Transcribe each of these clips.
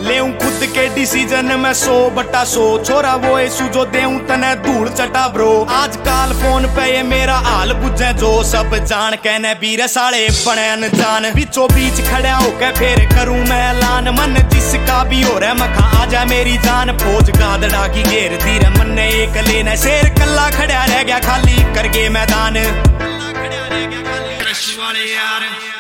ले खुद के डिसीजन में 100/100 छोरा वो ऐसू जो देऊं तने धूल चटा ब्रो। आजकल फोन पे ये मेरा हाल बुझे जो सब जान कहने बीरे साले बने अनजान। बीचों बीच खड़ा होके फिर करूं मैं ऐलान मन जिसका भी हो रहा मखा आजा मेरी जान। फौज गादड़ा की घेर धीरे मन ने एक लेना शेर कल्ला खड़ा रह गया खाली करके मैदान। वाले यार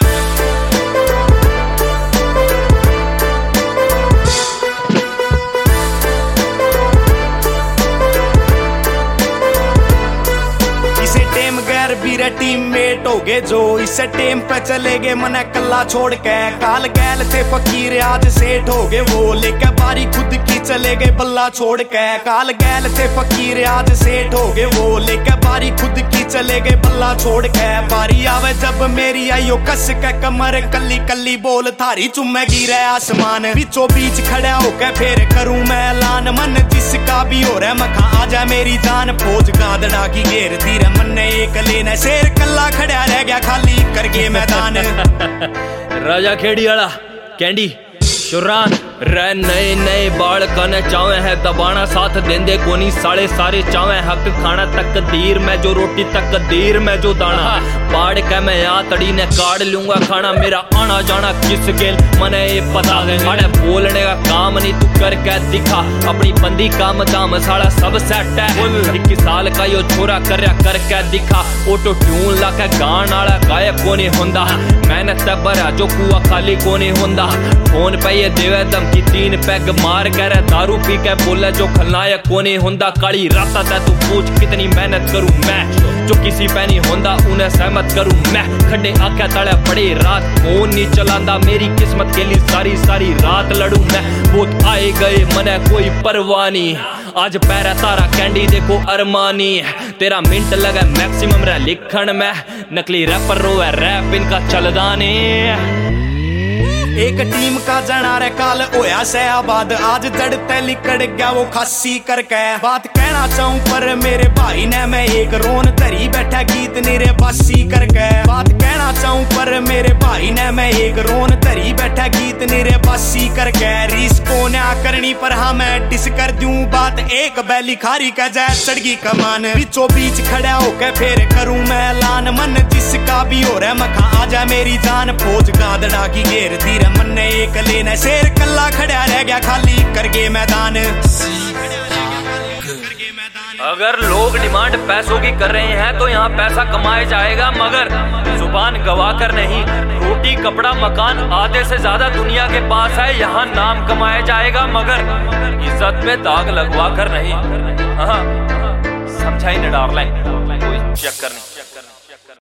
बीरे टीममेट हो गए जो इसे टेम पे चले गए मने कल्ला छोड़ के। काल गैल थे फकीर आज सेठ हो गए वो लेके बारी खुद की चले गए बल्ला छोड़ के। काल गैल थे फकीर आज सेठ हो गए वो लेके बारी खुद की चले गए बल्ला छोड़ के। बारी आवे जब मेरी आइयो कस के कमर कल्ली कल्ली बोल थारी चुम्मे गिरे आसमान। बीचों बीच खड़ा होके फिर करूं मैं ऐलान मन जिसका भी हो रहा मखा आजा मेरी जान। फौज गादड़ा की घेर धीरे मन ने एक लेना शेर कल्ला खड़ा रह गया खाली करके मैदान। राजा खेड़ी वाला कैंडी शुरान रे नए नए बाल कने चावे है दबाना साथ देंदे कोनी साले सारे चावे हक खाना तकदीर में जो रोटी तकदीर में जो दाना। पाड़ के मैं आ तड़ी ने काट लूंगा खाना मेरा आना जाना किस गेल मने ये पता है। बोलने का काम नहीं तू करके दिखा अपनी बंदी काम दाम साला सब सेट है। 21 साल का यो छोरा करके दिखा ऑटो ट्यून ला के गान वाला गायक कोनी होंदा। मेहनत भरा जो कुआ खाली कोनी होंदा। फोन पे ये देवे दम की 3 पैग मार कर दारू पी के बोले जो खलनायक कोनी होंदा। काली राता ते तू पूछ कितनी मेहनत करूं मैं जो किसी पे नहीं होंदा उन्हें सहमत करूं मैं। खड्डे आख्या तले बड़े रात फोन नहीं चलांदा मेरी किस्मत के लिए सारी सारी रात लड़ू मैं। बहुत आए गए मने कोई परवाह नहीं आज पैरा तारा कैंडी देखो अरमानी। तेरा मिनट लगा मैक्सिमम रह लिखण में नकली रैपर रोवे रैप इनका चलदा नहीं। एक टीम का जना रे काल होया सयाबाद आज जड़ते लिकड़ गया वो खासी करके। बात कहना चाहूं पर मेरे भाई ने मैं एक रोन धरी बैठा गीत निरे बासी करके। बात कहना चाहूं पर मेरे भाई ने मैं एक रोन धरी बैठा गीत निरे बासी करके। रीस को ना करनी पर हाँ मैं डिस कर दूं बात एक बैली खारी का जय चढ़गी कमान। बीचों बीच खड़ा होके फिर करूं मैं ऐलान मन जिसका भी हो रहा मखा आजा मेरी जान। फौज गादड़ा की घेर धीरे मन ने एक लेना शेर कल्ला खड़ा रह गया खाली करके मैदान। अगर लोग डिमांड पैसों की कर रहे हैं तो यहाँ पैसा कमाया जाएगा मगर जुबान गवा कर नहीं। रोटी कपड़ा मकान आधे से ज्यादा दुनिया के पास है यहाँ नाम कमाया जाएगा मगर इज्जत में दाग लगवा कर नहीं। हाँ समझाई न डार्लिंग कोई चक्कर नहीं।